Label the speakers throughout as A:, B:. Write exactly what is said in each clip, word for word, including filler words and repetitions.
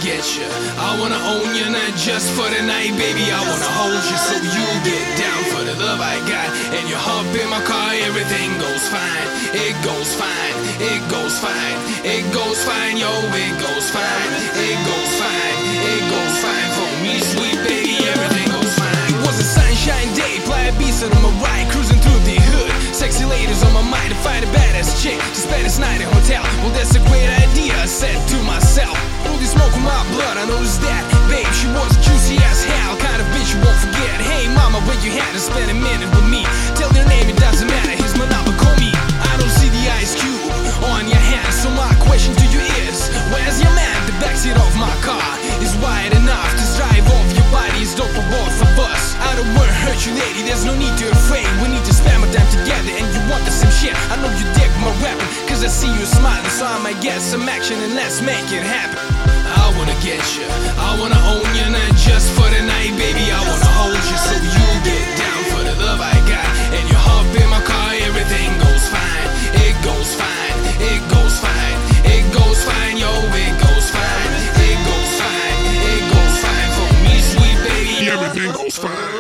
A: get you, I wanna own you, not just for the night, baby. I wanna hold you so you get down for the love I got. And you hop in my car, everything goes fine. It goes fine, it goes fine, it goes fine, yo, it goes fine, it goes fine, it goes fine for me, sweet baby, everything goes fine. It was a sunshine day, Playa Vista on my right, cruising through the hood. Sexy ladies on my mind, to find a badass chick to spend this night in a hotel. Well, that's a great idea, I said to myself. All the smoke in my blood, I noticed that. Babe, she was juicy as hell, kind of bitch you won't forget. Hey mama, where you had to spend a minute with me? Tell your name, it doesn't matter, here's my number, call me. I don't see the ice cube on your hand, so my question to you is, where's your man? The backseat of my car is wide enough to drive off your body, it's dope for both of us. I don't wanna hurt you, lady, there's no need to afraid. We need to spend more time together, and you want the same shit. I know you dig my rapping, cause I see you smiling, so I might get some action and let's make it happen. I wanna get you, I wanna own you, not just for the night, baby. I wanna hold you so you get down for the love I got. And you hop in my car, everything goes fine. It goes fine, it goes fine, it goes fine, yo, it goes fine, it goes fine, it goes fine for me, sweet baby, everything goes fine.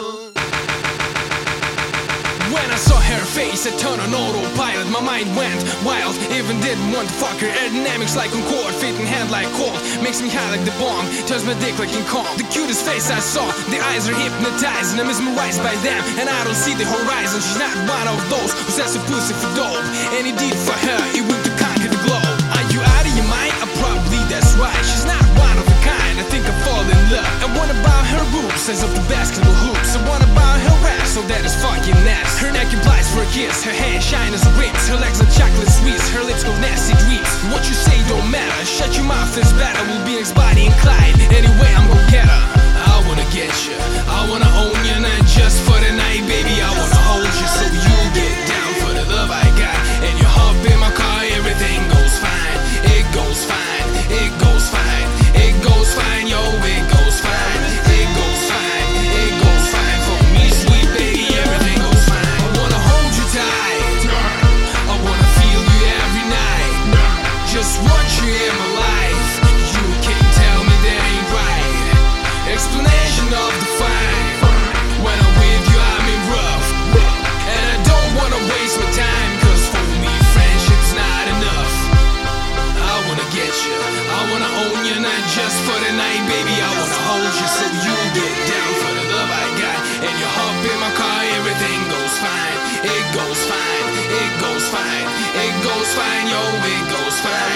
A: When I saw her face, I turned on autopilot. My mind went wild, even didn't want to fuck her. Aerodynamics like Concorde, fit and hand like Colt. Makes me high like the bomb, turns my dick like King Kong. The cutest face I saw, the eyes are hypnotized, and I'm mesmerized by them, and I don't see the horizon. She's not one of those who says a pussy for dope. Any deed for her, it would to conquer the globe. Are you out of your mind? Uh, probably that's right. She's not one of a kind, I think I fall in love. I wanna buy her boobs, size of the basketball hoops. I wanna buy her ass, so that is fucking nasty. Her neck implies for a kiss, her hair shine as rims. Her legs are chocolate sweets, her lips go nasty dreams. What you say don't matter, shut your mouth is better. We'll be next Bonnie and Clyde, anyway I'm gon' get her. I wanna get you, I wanna own you, not just for the night, baby. I wanna hold you so you get down for the love I got. And you hop in my car, everything goes fine. It goes fine, it goes fine, it goes fine, yo, it goes fine, it goes fine, it goes fine for me, sweet baby, everything goes fine. I wanna hold you tight, I wanna feel you every night, just want you in my life. You can't tell me that ain't right. Explanation of the fine. When I'm with you I'm in rough, and I don't wanna waste my time, cause for me friendship's not enough. I wanna get you, I wanna own you, not just for the night, baby. I wanna hold you so you get down for the love I got. And you hop in my car, everything goes fine. It goes fine, it goes fine, it goes fine, yo, it goes fine.